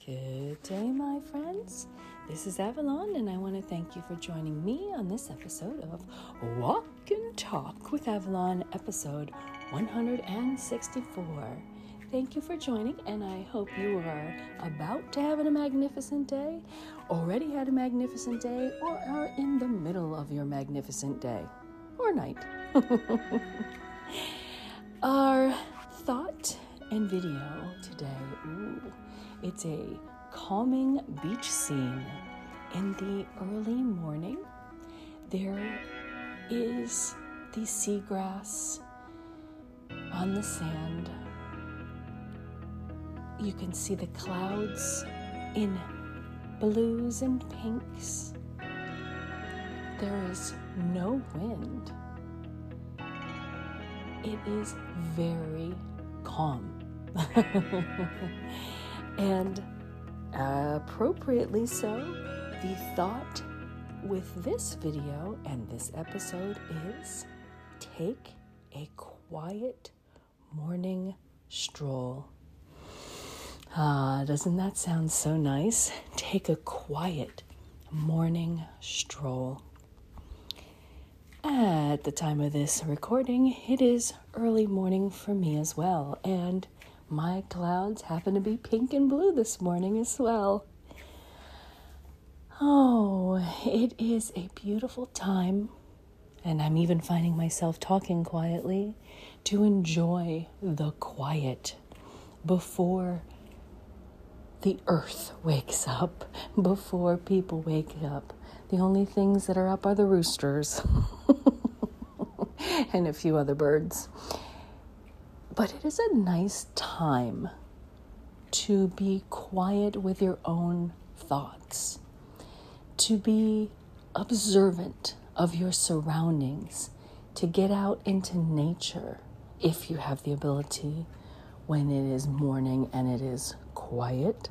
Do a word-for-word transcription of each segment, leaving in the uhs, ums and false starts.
Good day, my friends. This is Avalon, and I want to thank you for joining me on this episode of Walk and Talk with Avalon, episode one hundred sixty-four. Thank you for joining, and I hope you are about to have a magnificent day, already had a magnificent day, or are in the middle of your magnificent day or night. Our thought and video today, ooh, it's a calming beach scene in the early morning. There is the seagrass on the sand. You can see the clouds in blues and pinks. There is no wind. It is very calm. And appropriately so, the thought with this video and this episode is take a quiet morning stroll. Ah, doesn't that sound so nice? Take a quiet morning stroll. At the time of this recording, it is early morning for me as well, and my clouds happen to be pink and blue this morning as well. Oh, it is a beautiful time, and I'm even finding myself talking quietly to enjoy the quiet before the earth wakes up, before people wake up. The only things that are up are the roosters and a few other birds. But it is a nice time to be quiet with your own thoughts, to be observant of your surroundings, to get out into nature if you have the ability when it is morning and it is quiet,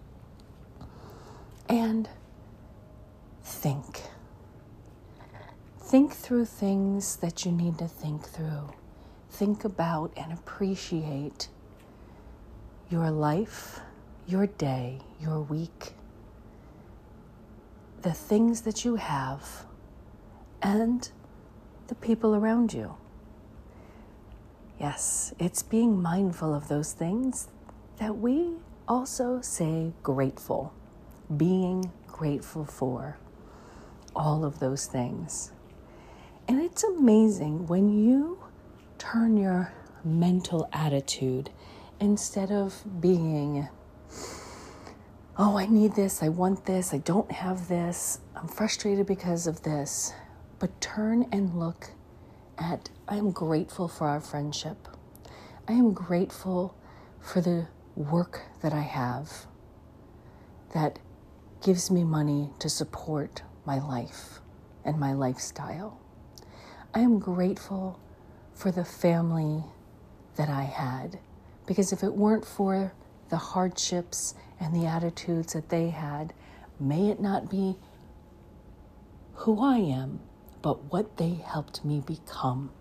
and think. Think through things that you need to think through. Think about and appreciate your life, your day, your week, the things that you have, and the people around you. Yes, it's being mindful of those things that we also say grateful, being grateful for all of those things. And it's amazing when you turn your mental attitude, instead of being, oh, I need this, I want this, I don't have this, I'm frustrated because of this, but turn and look at, I am grateful for our friendship. I am grateful for the work that I have that gives me money to support my life and my lifestyle. I am grateful for the family that I had, because if it weren't for the hardships and the attitudes that they had, may it not be who I am, but what they helped me become.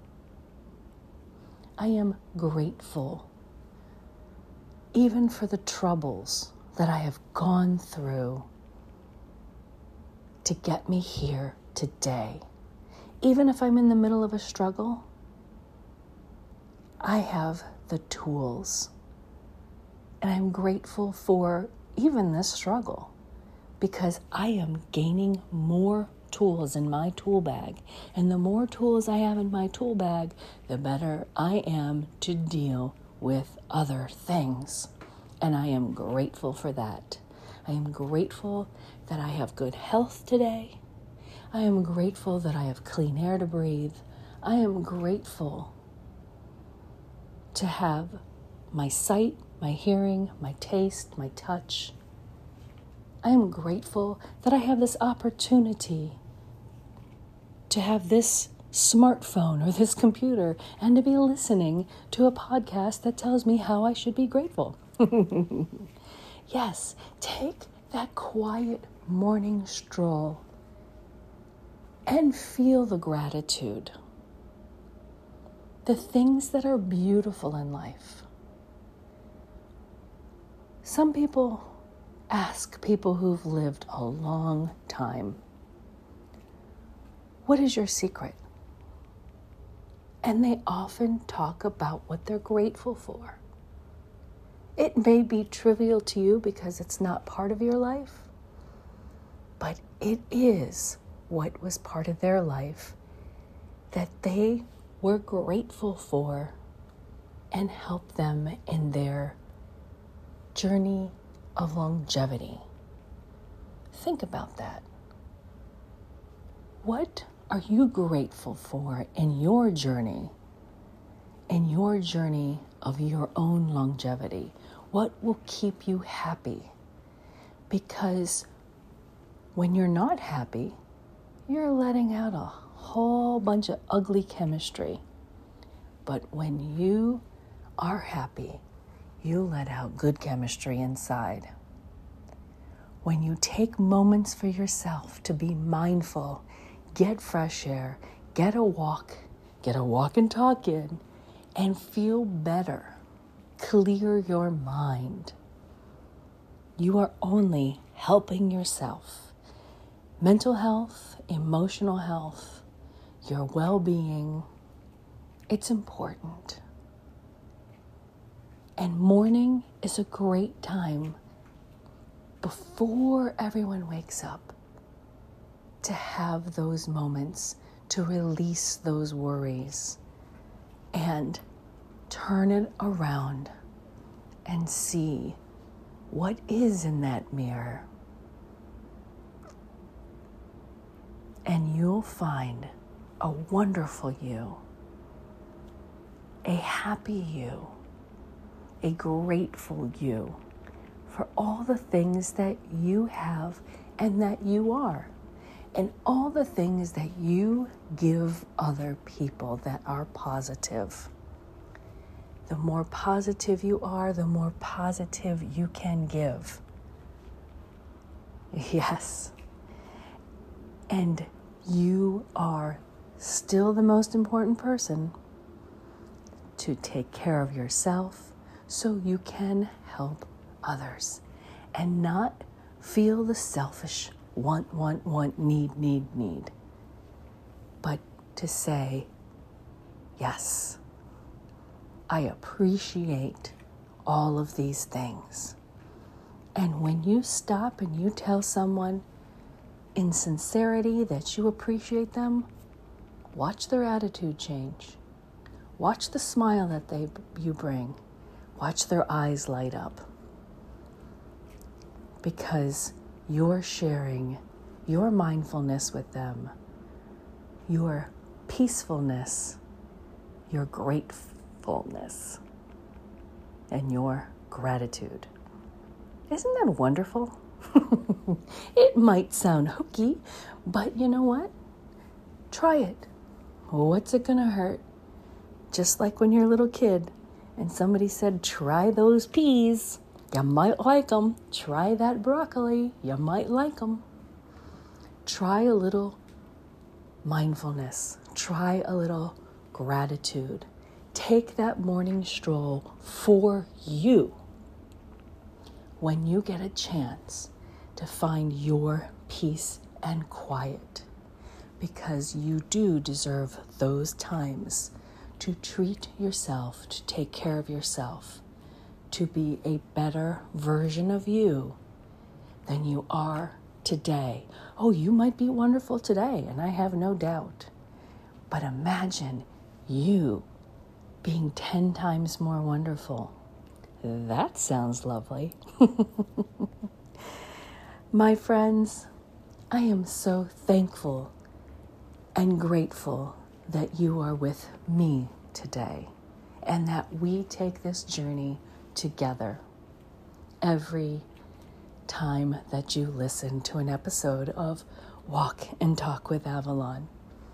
I am grateful even for the troubles that I have gone through to get me here today. Even if I'm in the middle of a struggle, I have the tools, and I'm grateful for even this struggle, because I am gaining more tools in my tool bag, and the more tools I have in my tool bag, the better I am to deal with other things, and I am grateful for that. I am grateful that I have good health today. I am grateful that I have clean air to breathe. I am grateful to have my sight, my hearing, my taste, my touch. I am grateful that I have this opportunity to have this smartphone or this computer and to be listening to a podcast that tells me how I should be grateful. Yes, take that quiet morning stroll and feel the gratitude. The things that are beautiful in life. Some people Ask people who've lived a long time, what is your secret? And they often talk about what they're grateful for. It may be trivial to you because it's not part of your life, but it is what was part of their life that they were grateful for and helped them in their journey of longevity. Think about that. What are you grateful for in your journey, in your journey of your own longevity? What will keep you happy? Because when you're not happy, you're letting out a whole bunch of ugly chemistry. But when you are happy, you let out good chemistry inside. When you take moments for yourself to be mindful, get fresh air, get a walk, get a walk and talk in, and feel better. Clear your mind. You are only helping yourself. Mental health, emotional health, your well-being, it's important. And morning is a great time before everyone wakes up to have those moments to release those worries and turn it around and see what is in that mirror. And you'll find a wonderful you, a happy you, a grateful you for all the things that you have and that you are, and all the things that you give other people that are positive. The more positive you are, the more positive you can give. Yes. And you are still the most important person to take care of yourself so you can help others and not feel the selfish want, want, want, need, need, need. But to say, yes, I appreciate all of these things. And when you stop and you tell someone in sincerity that you appreciate them, watch their attitude change. Watch the smile that they you bring. Watch their eyes light up. Because you're sharing your mindfulness with them, your peacefulness, your gratefulness, and your gratitude. Isn't that wonderful? It might sound hokey, but you know what? Try it. What's it gonna hurt? Just like when you're a little kid and somebody said, try those peas. You might like them. Try that broccoli. You might like them. Try a little mindfulness. Try a little gratitude. Take that morning stroll for you when you get a chance to find your peace and quiet, because you do deserve those times to treat yourself, to take care of yourself, to be a better version of you than you are today. Oh, you might be wonderful today, and I have no doubt. But imagine you being ten times more wonderful. That sounds lovely. My friends, I am so thankful and grateful that you are with me today and that we take this journey together every time that you listen to an episode of Walk and Talk with Avalon.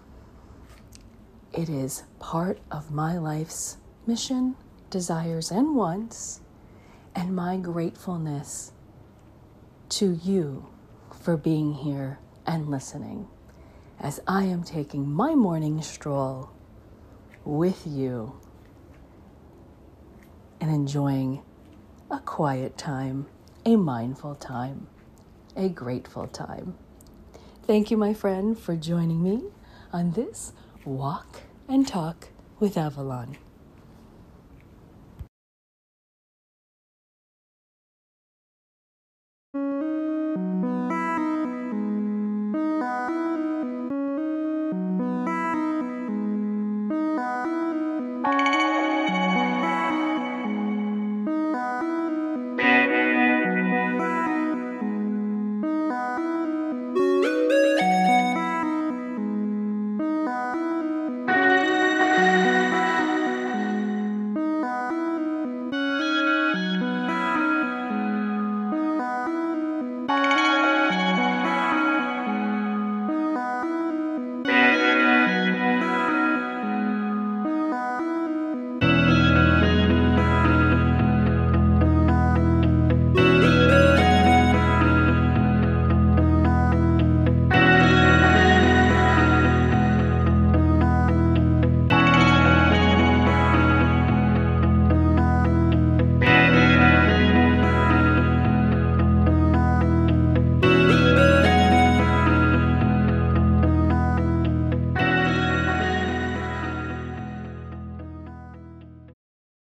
It is part of my life's mission, desires, and wants, and my gratefulness to you for being here and listening as I am taking my morning stroll with you and enjoying a quiet time a mindful time, a grateful time. Thank you, my friend, for joining me on this Walk and Talk with Avalon.